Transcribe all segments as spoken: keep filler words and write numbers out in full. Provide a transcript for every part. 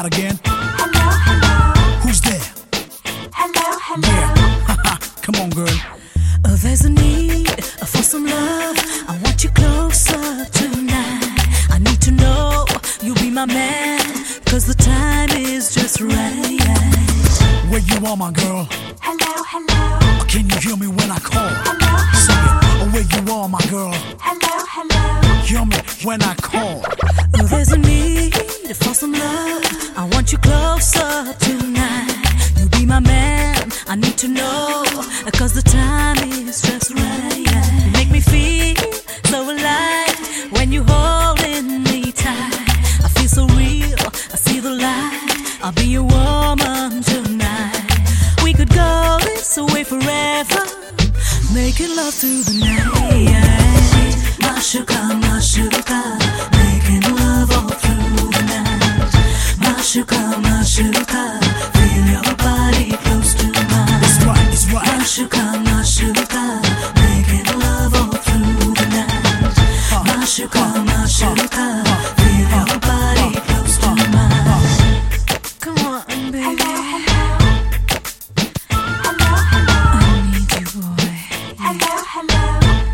start again. Hello, hello. Who's there? Hello, hello. Yeah. Come on, girl. Oh, there's a need for some love. I want you closer tonight. I need to know you'll be my man, cause the time is just right. Where you are, my girl? Hello, hello. Or can you hear me when I call? Hello, Sing hello. it. Oh, where you are, my girl? Hello, hello. Hear me when I call. Oh, there's a need for some love. I want you closer tonight. You'll be my man. I need to know, cause the time is just right. You make me feel so alive when you holding me tight. I feel so real, I see the light. I'll be your woman tonight. We could go this way forever, making love through the night. Mashuka, mashuka, making love all through the night. Mashuka, mashuka, feel your body close to mine. It's right, it's right. Mashuka, mashuka, making love all through the night. Mashuka, mashuka, feel your body close to mine. Come on, baby. Hello, hello. Hello, hello. I need you, boy. Hello, hello.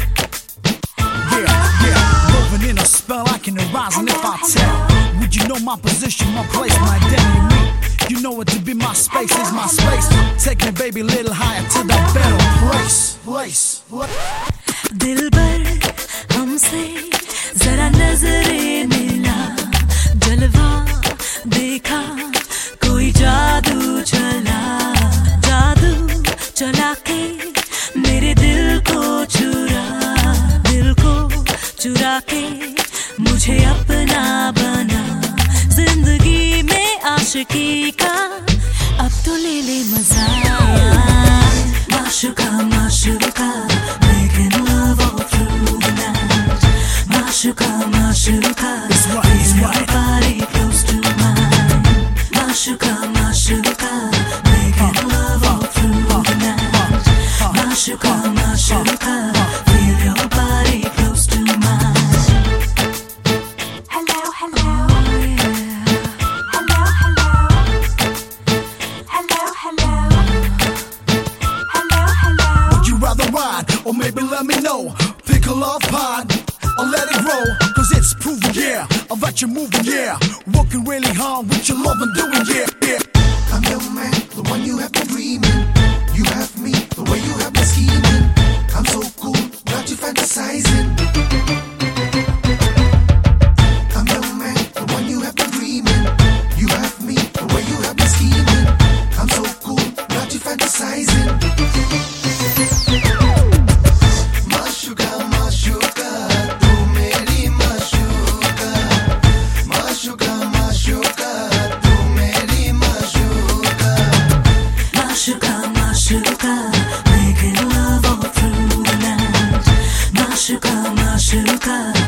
Yeah, yeah. Moving in a spell, I can arise. And if I tell, would you know my position, my place, my identity, me? You know it to be my space, is my space. Take me, baby, a little higher to that better place. Place. What? दिल पर हमसे जरा नजरें मिला, जलवा देखा, कोई जादू चला, जादू चला के मेरे दिल को चुरा, दिल को चुरा के मुझे अपना बना, जिंदगी में आशिकी का अब तो ले ले मजा. माशुका माशुका, making love all through the night. Mashuka, mashuka, It's right, it's feel right. your body close to mine. Mashuka, mashuka, making love all through the night. Mashuka, mashuka, feel your body close to mine. Hello, hello. Oh yeah. Hello, hello. Hello, hello. Hello, hello. Would you rather ride, or maybe let me know? Pick a love pod, or let it grow. Cause it's proven, yeah, that you're moving, yeah. Working really hard with your love and doing, yeah, yeah. I'm your man, the one you have been dreaming. You have me, the way you have been scheming. I'm so cool, got you fantasizing. I'm your man, the one you have been dreaming. You have me, the way you have been scheming. I'm so cool, got you fantasizing. Mashuka, mashuka, tu meri mashuka. Mashuka, mashuka, tu meri mashuka. Mashuka, mashuka, making love all through the night. Mashuka, mashuka.